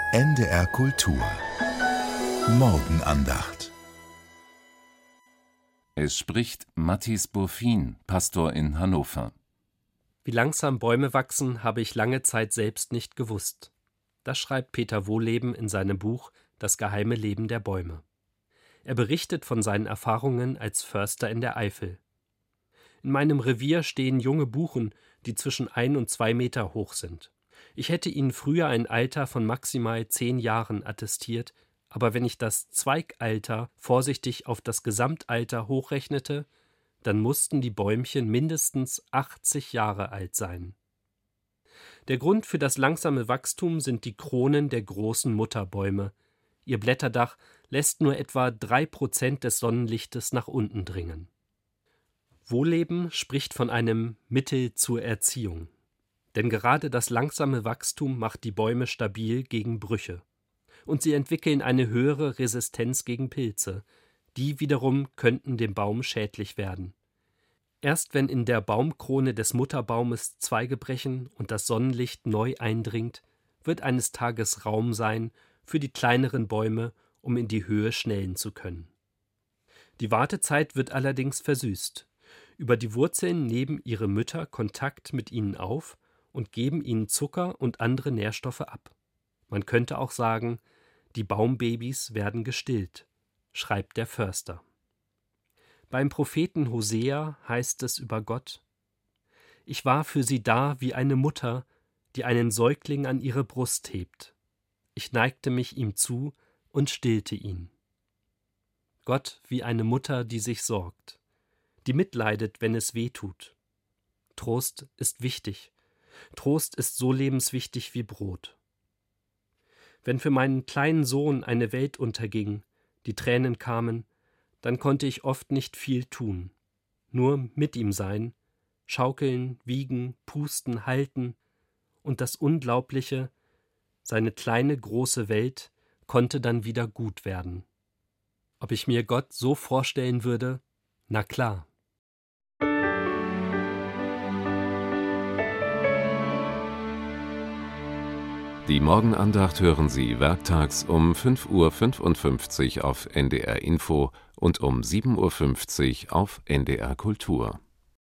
NDR Kultur Morgenandacht. Es spricht Mathis Burfin, Pastor in Hannover. Wie langsam Bäume wachsen, habe ich lange Zeit selbst nicht gewusst. Das schreibt Peter Wohleben in seinem Buch Das geheime Leben der Bäume. Er berichtet von seinen Erfahrungen als Förster in der Eifel. In meinem Revier stehen junge Buchen, die zwischen 1 und 2 Meter hoch sind. Ich hätte ihnen früher ein Alter von maximal 10 Jahren attestiert, aber wenn ich das Zweigalter vorsichtig auf das Gesamtalter hochrechnete, dann mussten die Bäumchen mindestens 80 Jahre alt sein. Der Grund für das langsame Wachstum sind die Kronen der großen Mutterbäume. Ihr Blätterdach lässt nur etwa 3% des Sonnenlichtes nach unten dringen. Wohleben spricht von einem Mittel zur Erziehung. Denn gerade das langsame Wachstum macht die Bäume stabil gegen Brüche. Und sie entwickeln eine höhere Resistenz gegen Pilze. Die wiederum könnten dem Baum schädlich werden. Erst wenn in der Baumkrone des Mutterbaumes Zweige brechen und das Sonnenlicht neu eindringt, wird eines Tages Raum sein für die kleineren Bäume, um in die Höhe schnellen zu können. Die Wartezeit wird allerdings versüßt. Über die Wurzeln nehmen ihre Mütter Kontakt mit ihnen auf und geben ihnen Zucker und andere Nährstoffe ab. Man könnte auch sagen, die Baumbabys werden gestillt, schreibt der Förster. Beim Propheten Hosea heißt es über Gott: Ich war für sie da wie eine Mutter, die einen Säugling an ihre Brust hebt. Ich neigte mich ihm zu und stillte ihn. Gott wie eine Mutter, die sich sorgt, die mitleidet, wenn es weh tut. Trost ist wichtig. Trost ist so lebenswichtig wie Brot. Wenn für meinen kleinen Sohn eine Welt unterging, die Tränen kamen, dann konnte ich oft nicht viel tun. Nur mit ihm sein, schaukeln, wiegen, pusten, halten. Und das Unglaubliche, seine kleine, große Welt konnte dann wieder gut werden. Ob ich mir Gott so vorstellen würde? Na klar. Die Morgenandacht hören Sie werktags um 5:55 Uhr auf NDR Info und um 7:50 Uhr auf NDR Kultur.